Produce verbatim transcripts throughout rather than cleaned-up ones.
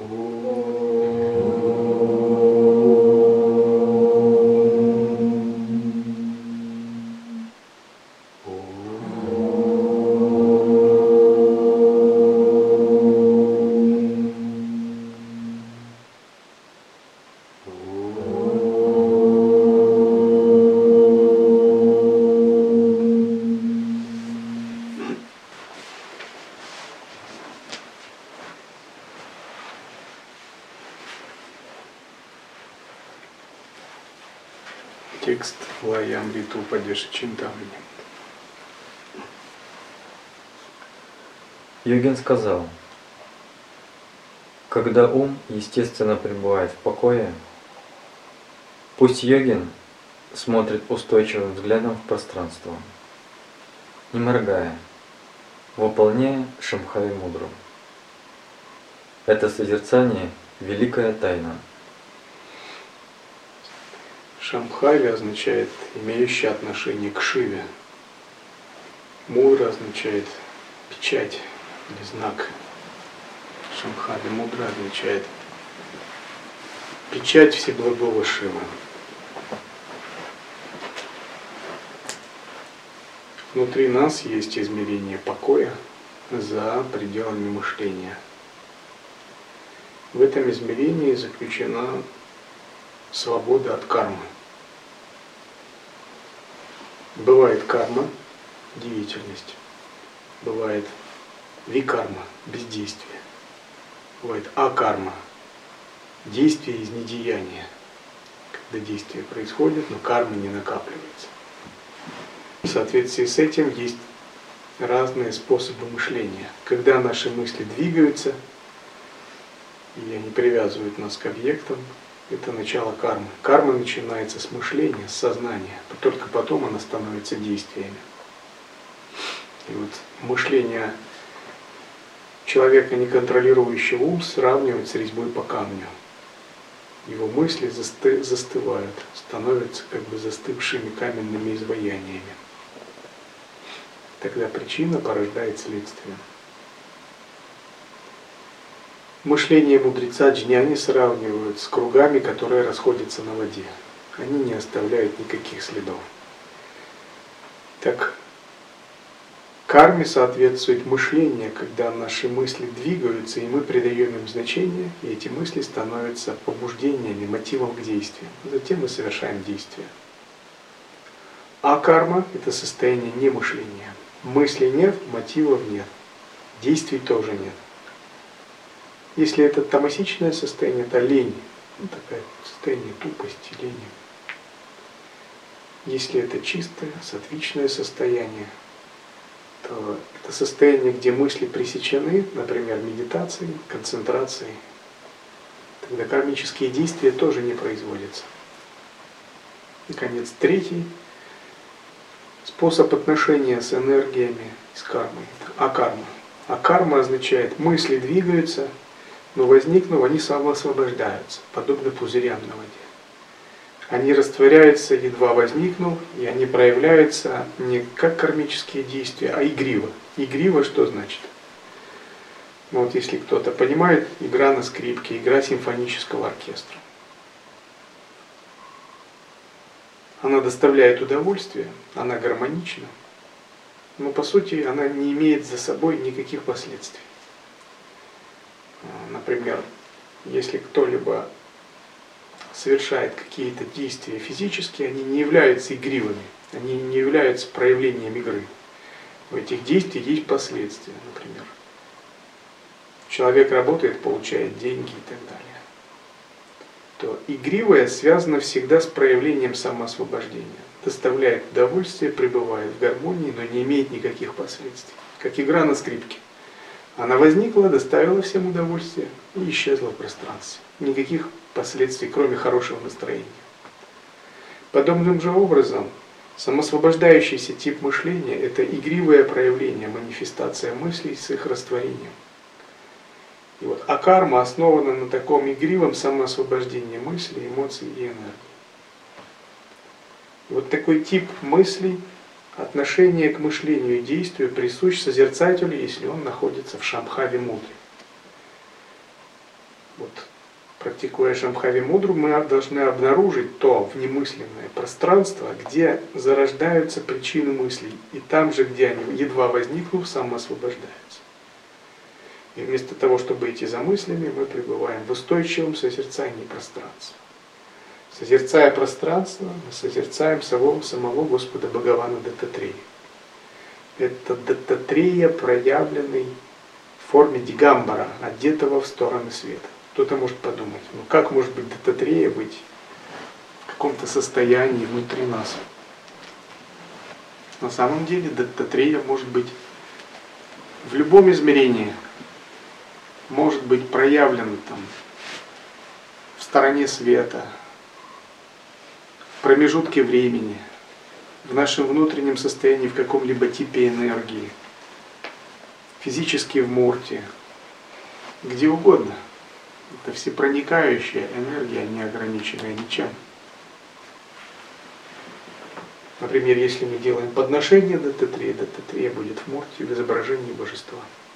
Текст Лаямриту Упадеши Чинтамани. Йогин сказал: когда ум естественно пребывает в покое, пусть йогин смотрит устойчивым взглядом в пространство, не моргая, выполняя Шамбхави мудру. Это созерцание — великая тайна. Шамбхави означает имеющий отношение к Шиве. Мудра означает печать или знак. Шамбхави мудра означает печать Всеблагого Шивы. Внутри нас есть измерение покоя за пределами мышления. В этом измерении заключена свобода от кармы. Бывает карма, деятельность. Бывает викарма, бездействие. Бывает акарма, действие из недеяния. Когда действие происходит, но карма не накапливается. В соответствии с этим есть разные способы мышления. Когда наши мысли двигаются, и они привязывают нас к объектам, это начало кармы. Карма начинается с мышления, с сознания, только потом она становится действиями. И вот мышление человека, не контролирующего ум, сравнивают с резьбой по камню. Его мысли засты, застывают, становятся как бы застывшими каменными изваяниями. Тогда причина порождает следствие. Мышление мудреца джняни сравнивают с кругами, которые расходятся на воде. Они не оставляют никаких следов. Так, карме соответствует мышление, когда наши мысли двигаются, и мы придаем им значение, и эти мысли становятся побуждениями, мотивом к действию. Затем мы совершаем действие. А карма – это состояние немышления. Мыслей нет, мотивов нет, действий тоже нет. Если это тамасичное состояние, это лень, ну, такое состояние тупости, лени. Если это чистое, сатвичное состояние, то это состояние, где мысли пресечены, например, медитацией, концентрацией, тогда кармические действия тоже не производятся. Наконец, третий способ отношения с энергиями, с кармой – это акарма. Акарма означает, мысли двигаются, но возникнув, они самоосвобождаются, подобно пузырям на воде. Они растворяются, едва возникнув, и они проявляются не как кармические действия, а игриво. Игриво что значит? Ну вот если кто-то понимает, игра на скрипке, игра симфонического оркестра. Она доставляет удовольствие, она гармонична, но по сути она не имеет за собой никаких последствий. Например, если кто-либо совершает какие-то действия физические, они не являются игривыми, они не являются проявлением игры. У этих действий есть последствия, например. Человек работает, получает деньги и так далее. То игривое связано всегда с проявлением самоосвобождения. Доставляет удовольствие, пребывает в гармонии, но не имеет никаких последствий. Как игра на скрипке. Она возникла, доставила всем удовольствие и исчезла в пространстве. Никаких последствий, кроме хорошего настроения. Подобным же образом, самосвобождающийся тип мышления – это игривое проявление, манифестация мыслей с их растворением. И вот, а карма основана на таком игривом самоосвобождении мыслей, эмоций и энергии. И вот такой тип мыслей, отношение к мышлению и действию присущ созерцателю, если он находится в Шамбхави мудре. Вот, практикуя Шамбхави-мудру, мы должны обнаружить то внемысленное пространство, где зарождаются причины мыслей, и там же, где они, едва возникнув, самоосвобождаются. И вместо того, чтобы идти за мыслями, мы пребываем в устойчивом созерцании пространства. Созерцая пространство, мы созерцаем самого, самого Господа Бхагавана Даттатрея. Это Даттатрея, проявленный в форме дигамбара, одетого в стороны света. Кто-то может подумать, ну как может быть Даттатрея быть в каком-то состоянии внутри нас? На самом деле Даттатрея может быть в любом измерении, может быть проявлен там в стороне света, в промежутке времени, в нашем внутреннем состоянии, в каком-либо типе энергии, физически в мурте, где угодно. Это всепроникающая энергия, не ограниченная ничем. Например, если мы делаем подношение Даттатрея, Даттатрея будет в мурте в изображении божества.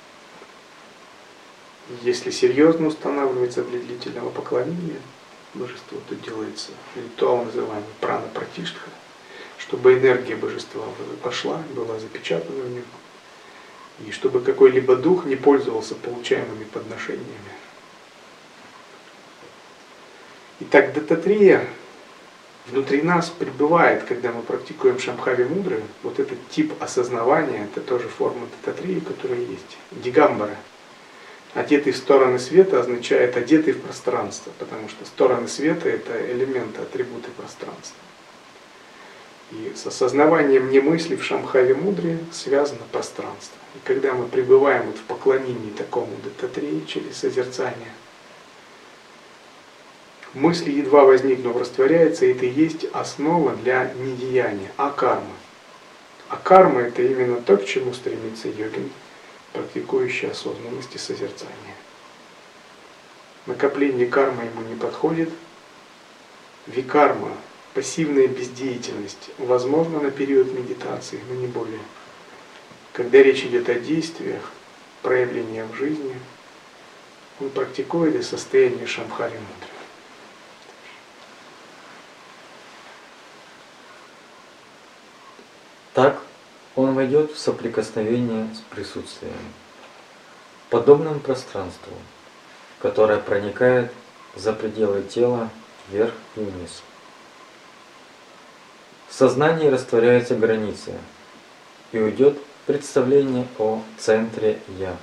Если серьезно устанавливается для длительного поклонения божеству, то делается ритуал, называемый прана-пратиштха, чтобы энергия божества пошла, была запечатана в нем, и чтобы какой-либо дух не пользовался получаемыми подношениями. Итак, Даттатрея внутри нас пребывает, когда мы практикуем Шамбхави-мудры. Вот этот тип осознавания, это тоже форма Даттатреи, которая есть. Дигамбара. Одетый в стороны света означает одетый в пространство, потому что стороны света — это элементы, атрибуты пространства. И с осознаванием немысли в Шамбхави-мудре связано пространство. И когда мы пребываем вот в поклонении такому Даттатреи через созерцание, мысль, едва возникнув, растворяется, и это и есть основа для недеяния, акармы. А карма — это именно то, к чему стремится йогин, практикующий осознанность и созерцание. Накопление кармы ему не подходит. Викарма, пассивная бездеятельность, возможно на период медитации, но не более. Когда речь идет о действиях, проявлениях в жизни, он практикует из состояния Шамбхави-мудры. Так он войдет в соприкосновение с присутствием, подобным пространству, которое проникает за пределы тела вверх и вниз. В сознании растворяются границы и уйдет представление о центре «Я».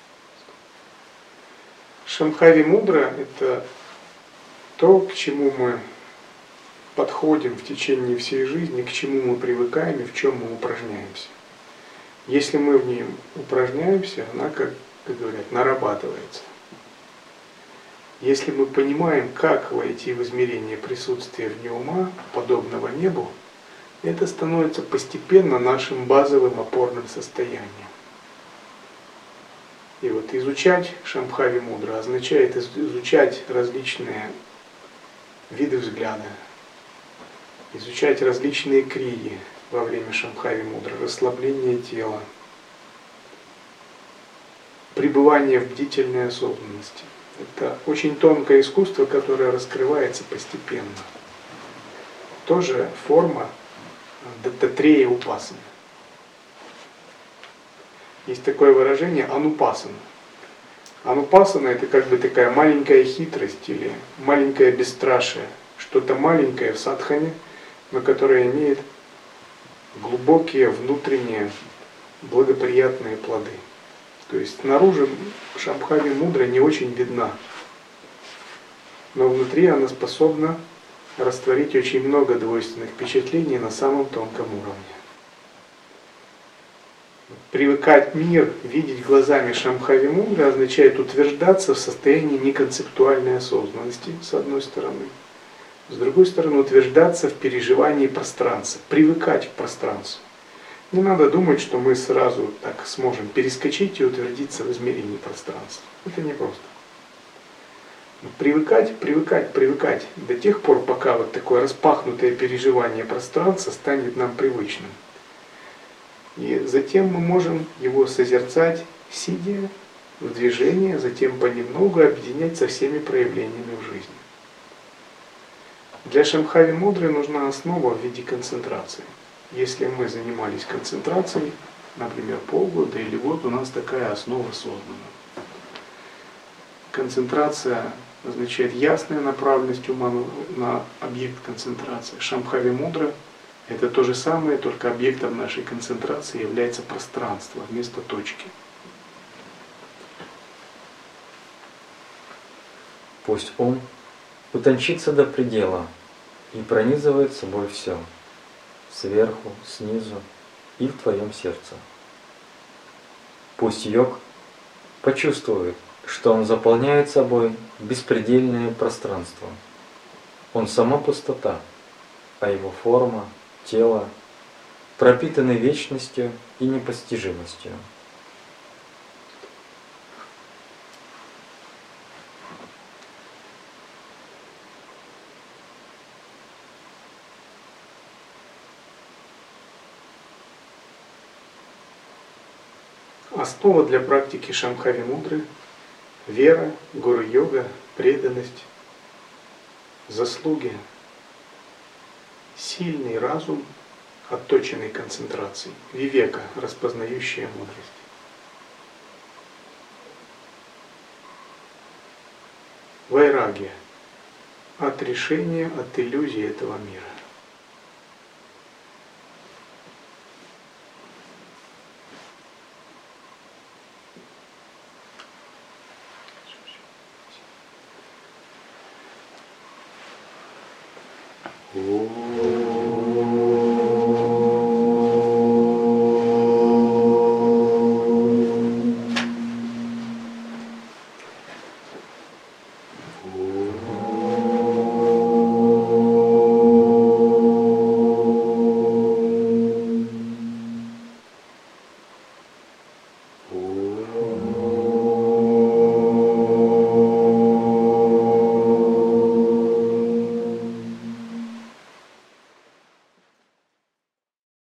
Шамбхави-мудра — это то, к чему мы подходим в течение всей жизни, к чему мы привыкаем и в чем мы упражняемся. Если мы в ней упражняемся, она, как, как говорят, нарабатывается. Если мы понимаем, как войти в измерение присутствия вне ума, подобного небу, это становится постепенно нашим базовым опорным состоянием. И вот изучать Шамбхави-мудра означает изучать различные виды взгляда, изучать различные крии во время Шамбхави-мудры, расслабление тела, пребывание в бдительной осознанности. Это очень тонкое искусство, которое раскрывается постепенно. Тоже форма Даттатрея упасаны. Есть такое выражение анупасана. Анупасана — это как бы такая маленькая хитрость или маленькое бесстрашие, что-то маленькое в садхане, но которое имеет глубокие внутренние благоприятные плоды. То есть снаружи Шамбхави-мудра не очень видна, но внутри она способна растворить очень много двойственных впечатлений на самом тонком уровне. Привыкать мир видеть глазами Шамбхави-мудры означает утверждаться в состоянии неконцептуальной осознанности, с одной стороны. С другой стороны, утверждаться в переживании пространства, привыкать к пространству. Не надо думать, что мы сразу так сможем перескочить и утвердиться в измерении пространства. Это непросто. Привыкать, привыкать, привыкать до тех пор, пока вот такое распахнутое переживание пространства станет нам привычным. И затем мы можем его созерцать, сидя в движение, затем понемногу объединять со всеми проявлениями в жизни. Для Шамбхави мудры нужна основа в виде концентрации. Если мы занимались концентрацией, например, полгода или год, у нас такая основа создана. Концентрация означает ясная направленность ума на объект концентрации. Шамбхави мудра — это то же самое, только объектом нашей концентрации является пространство вместо точки. Пусть ум утончится до предела и пронизывает собой все, сверху, снизу и в твоем сердце. Пусть йог почувствует, что он заполняет собой беспредельное пространство. Он сама пустота, а его форма, тело пропитаны вечностью и непостижимостью. Основа для практики Шамбхави мудры — вера, гуру-йога, преданность, заслуги, сильный разум, отточенный концентрацией, вивека, распознающая мудрость. Вайрагья — отрешение от иллюзий этого мира. Oh.